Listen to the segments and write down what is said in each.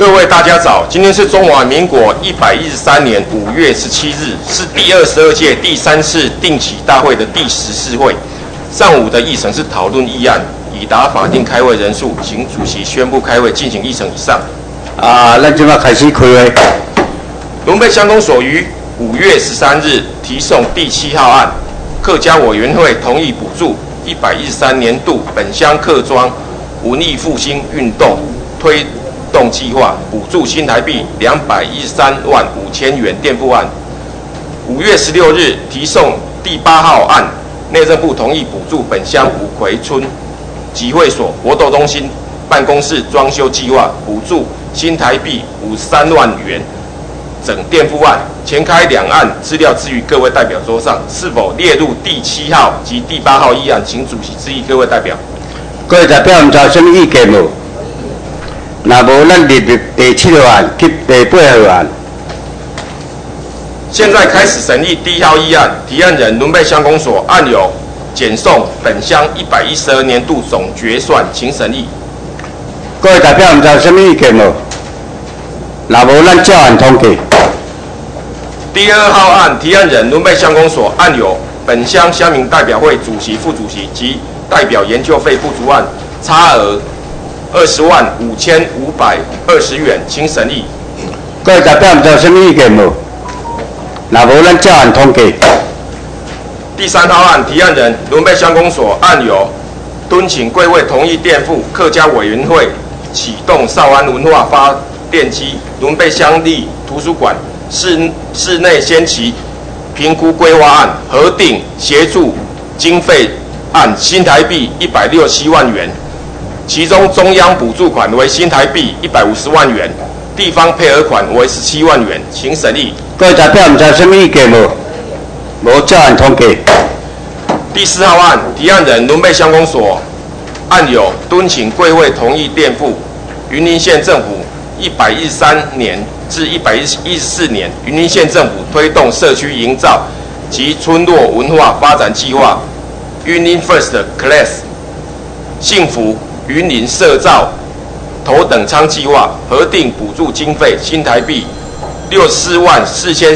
各位大家早，今天是中华民国113年5月17日，是第22届第3次定期大会的第14会。上午的议程是讨论议案，已达法定开会人数，请主席宣布开会进行议程以上。 咱即马开始开会。 伦贝乡公所于5月13日提送第7号案，客家委员会同意补助113年度本乡客庄文艺复兴运动推动计划，补助新台币213万5千元垫付案。5月16日提送第8号案，内政部同意补助本乡五葵村集会所活动中心办公室装修计划，补助新台币53万元整垫付案。前开两案资料置于各位代表桌上，是否列入第7号及第8号议案，请主席质疑各位代表。 各位代表，唔知有什么意见无？若无，咱列入第7号案及第8号案。 现在开始审议第1号议案，提案人伦贝乡公所案由检送本乡112年度总决算，请审议。 各位代表，唔知有什么意见无？若无，咱照案通过。 第2号案，提案人伦贝乡公所案由本乡乡民代表会主席、副主席及代表研究费不足案，差额20万5520元，请审议。 各位代表，唔知有什么意见无？若无，咱照案通过。 第3号案，提案人伦贝乡公所案由敦请贵会同意垫付客家委员会启动少安文化发电机伦贝乡立图书馆室内先期评估规划案核定协助经费案新台币167万元，其中中央补助款为新台币150万元，地方配合款为17万元，请审议。 各位代表，唔知有什么意见无？无，照案通过。 第4号案，提案人伦贝乡公所案由敦请贵会同意垫付云林县政府113年至114年云林县政府推动社区营造及村落文化发展计划云林 First Class 幸福云林社造头等舱计划核定补助经费新台币64万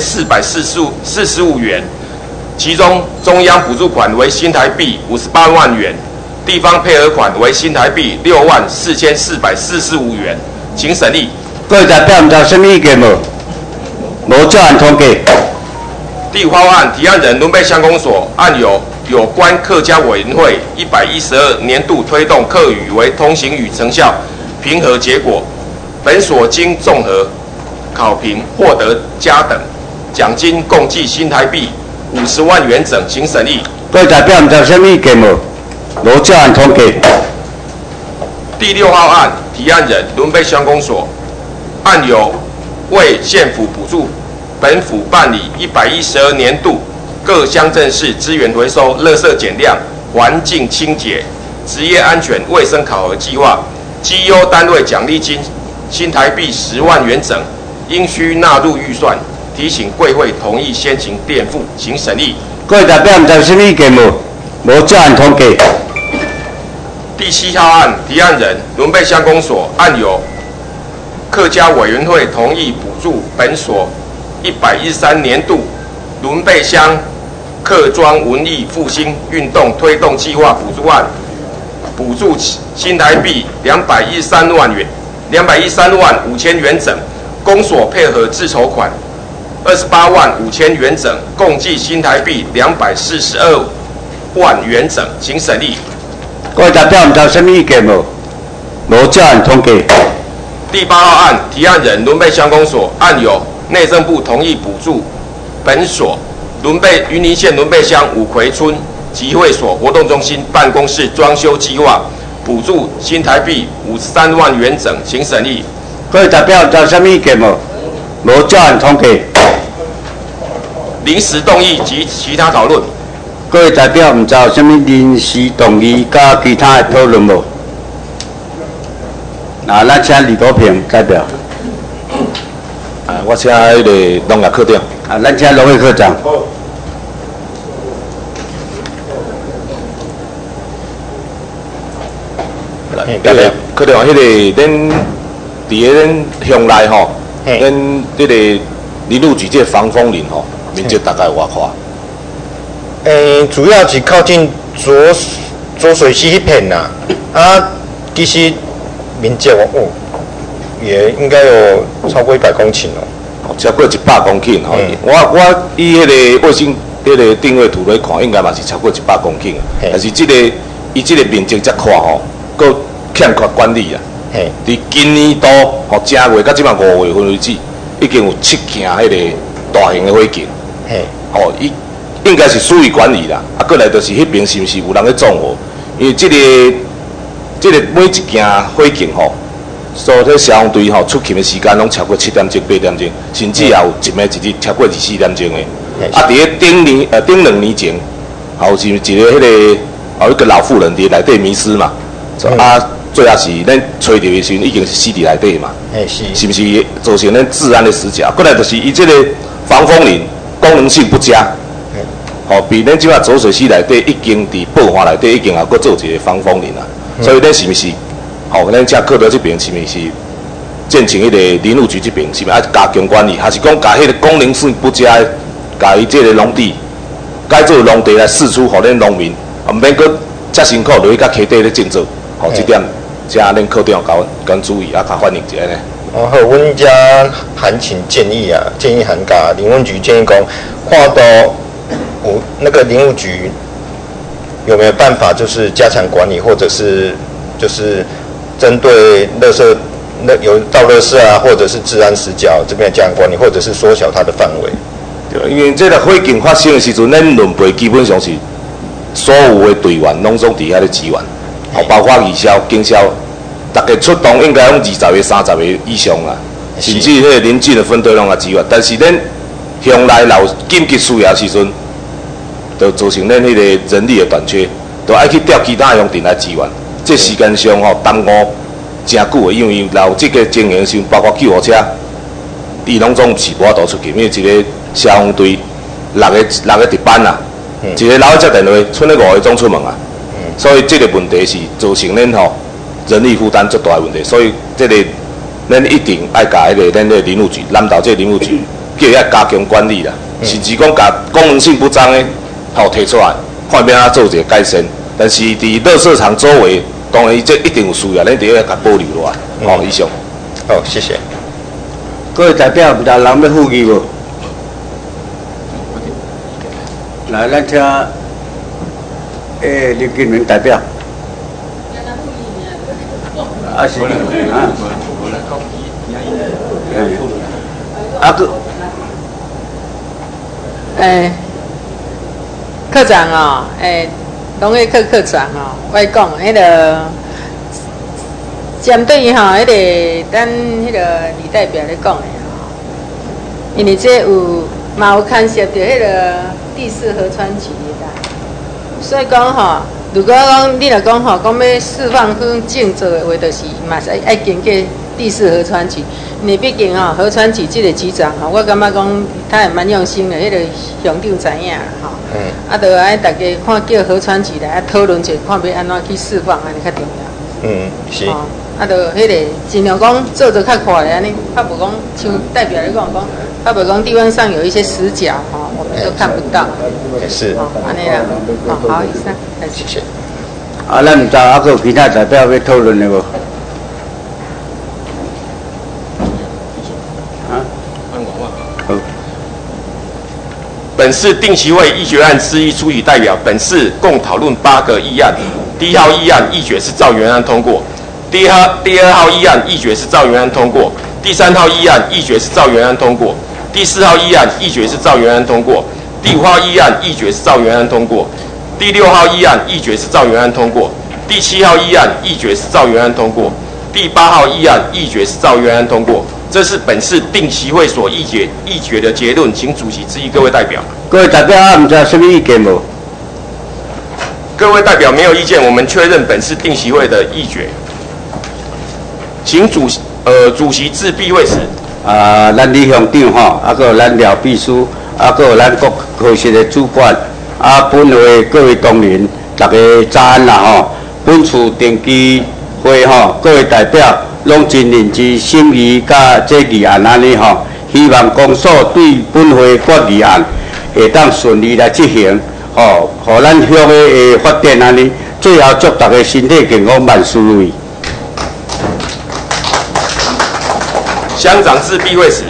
4445元，其中中央补助款为新台币58万元，地方配合款为新台币6万4445元，请审议。 各位代表，唔知有什么意见无？无，照案通过。 第5号案，提案人伦贝乡公所案由有关客家委员会112年度推动客语为通行语成效评核结果，本所经综合考评获得嘉等，奖金共计新台币50万元整，请审议。 各位代表，唔知有什么意见无？无，照案通过。 第6号案，提案人伦贝乡公所案由为县府补助本府办理112年度各乡镇市资源回收、垃圾减量、环境清洁、职业安全卫生考核计划，绩优单位奖励金新台币10万元整，应需纳入预算，提醒贵会同意先行垫付，请审议。 各位代表，唔知有什么意见无？无，照案通过。 第7号案，提案人伦贝乡公所案由客家委员会同意补助本所113年度伦贝乡客庄文艺复兴运动推动计划补助案，补助新台币213万5千元整，公所配合自筹款28万5千元整，共计新台币242万元整，请审议。 各位代表，唔知有什么意见无？无，照案通过。 第8号案，提案人伦贝乡公所案由内政部同意补助本所云林县伦贝乡五葵村集会所活动中心办公室装修计划，补助新台币53万元整，请审议。 各位代表，有什么意见无？无，照案通过。 临时动议及其他讨论。 各位代表，唔知有什么临时动议加其他的讨论无？咱请李国平代表。 我请迄个农业科长。 咱请农业科长。 科长，迄个恁伫个咱乡内吼，咱这个林务局这防风林吼，面积大概有偌宽？ 主要是靠近浊水溪那片呐，其实面积也应该有超过100公顷哦。 超过100公顷吼，我以迄个卫星迄个定位图来看，应该嘛是超过100公顷啊。但是伊这个面积遮宽吼，佫欠缺管理啊。伫今年度吼正月到即满5月份为止，已经有7件迄个大型的火警。吼，伊应该是疏于管理啦。过来就是迄边是毋是有人咧纵火？因为这个每一件火警吼。所以消防队吼出勤的时间拢超过7点钟、8点钟，甚至也有一暝一日超过24点钟的。伫咧顶2年前，后是一个迄个一个老妇人伫内底迷失嘛，最后是咱找到的时阵已经是死伫内底嘛，是不是造成咱治安的死角？过来就是伊这个防风林功能性不佳，吼，比咱即摆浊水溪内底已经伫爆发内底已经也搁做一个防风林啊，所以咱是毋是？吼，咱遮靠到这边是毋是建成迄个林务局这边是毋是爱加强管理，还是讲甲迄个功能性不佳，甲伊这个农地改做农地来释出，互咱农民，毋免搁遮辛苦落去甲溪底咧种植。吼，这点遮恁科长甲注意，甲反映一下呢。 好，阮遮函请建议函甲林务局建议讲，看到有那个林务局有没有办法，就是加强管理，或者是就是针对有倒垃圾或者是治安死角这边加强管理，或者是缩小它的范围。 对，因为这个火警发生的时阵，咱论辈基本上是所有的队员拢总伫遐咧支援，吼，包括义消、警消，大家出动应该拢20个、30个以上啦，甚至迄个邻近的分队拢来支援。但是咱乡内若有紧急需要的时阵，就造成咱迄个人力的短缺，就爱去调其他乡镇来支援。这时间上吼耽误真久的，因为有这个经营上，包括救护车，伊拢总是无法度出去，因为一个消防队6个值班啦，一个老接电话，剩咧5个总出门啊，所以这个问题是造成咱吼人力负担最大的问题，所以这个咱一定爱甲迄个咱的林务局，南投这林务局，叫伊加强管理啦，甚至讲甲功能性不彰的吼提出来，看要安怎做一个改善。但是伫垃圾场周围，当然这一定有需要，咱得要甲保留落来。吼，以上。 好，谢谢。 各位代表，有人要呼吁无？来，咱听林金明代表。是科长哦，农业科科长哦，我讲迄个针对于吼，迄个咱迄个李代表咧讲的吼，因为这嘛有牵涉到迄个第4河川局啦，所以讲吼，如果讲你若讲吼，讲要释放去种植的话，就是嘛是爱经过第4河川局。因为毕竟吼，河川局这个局长吼，我感觉讲他也蛮用心的，迄个乡长知影吼。就爱大家看叫河川局来讨论者，看要安怎去释放，安尼较重要。 是。 就迄个尽量讲做得较快的安尼，较无讲像代表来讲，较无讲地方上有一些死角吼，我们都看不到。 是。 安尼啦。好，以上。 谢谢。 咱唔知还有其他代表要讨论的无？ 本次定期会议决案之一出席代表，本次共讨论8个议案。第1号议案议决是照原案通过，第2号议案议决是照原案通过，第3号议案议决是照原案通过，第4号议案议决是照原案通过，第5号议案议决是照原案通过，第6号议案议决是照原案通过，第7号议案议决是照原案通过，第8号议案议决是照原案通过。这是本次定期会所议决的结论，请主席质疑各位代表。 各位代表唔知有什么意见无？ 各位代表没有意见，我们确认本次定期会的议决。请主席致闭会时。 咱李乡长吼，还有咱廖秘书，还有咱各科室的主管，本会各位同仁，大家早安啦吼！本次定期会吼，各位代表拢真认真审议甲这议案安尼吼，希望公所对本会决议案会当顺利来执行，吼，互咱乡的发展安尼。最后祝大家身体健康，万事如意。 乡长制避讳时。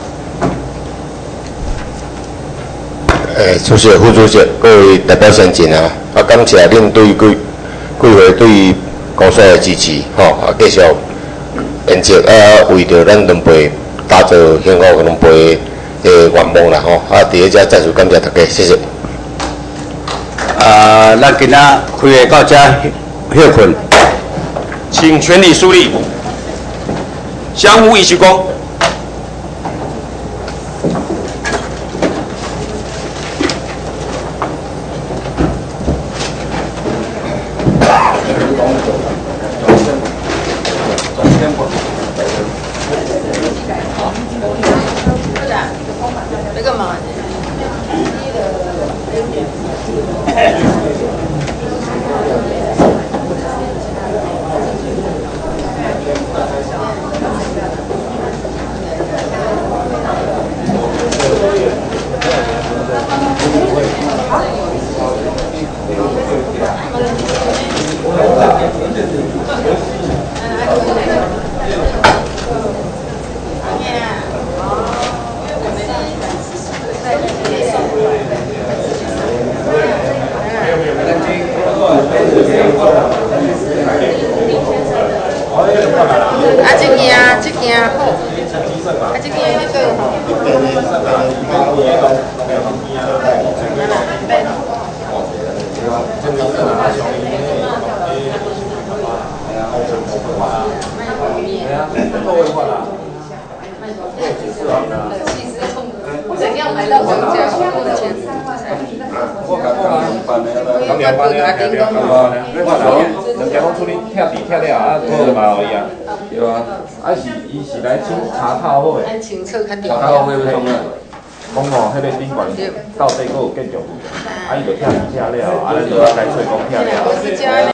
主席、副主席、各位代表先进啊，感谢恁对贵会对公所的支持，继续延续为着咱两辈打造幸福两辈的愿望啦，伫咧遮再次感谢大家，谢谢。 咱今仔开会到遮休困， 请全体肃立，相互一鞠躬。 怎样买到这个价？ 两点半了，两点半了，两点钟出哩拆地拆了啊，做嘛好伊啊，对啊，伊是来请查套好诶， 清楚较对。 查套好要创啊，讲哦，迄个顶悬到底佫有建筑，伊就拆地拆了，咱就来找讲拆了。